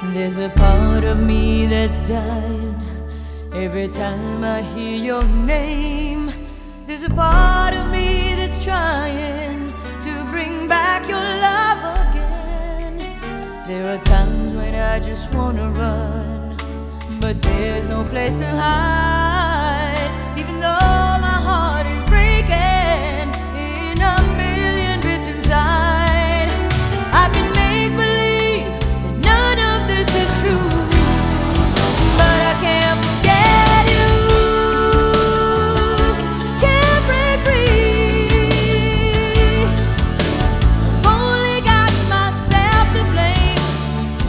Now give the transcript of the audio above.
There's a part of me that's dying every time I hear your name. There's a part of me that's trying to bring back your love again. There are times when I just wanna run, but there's no place to hide.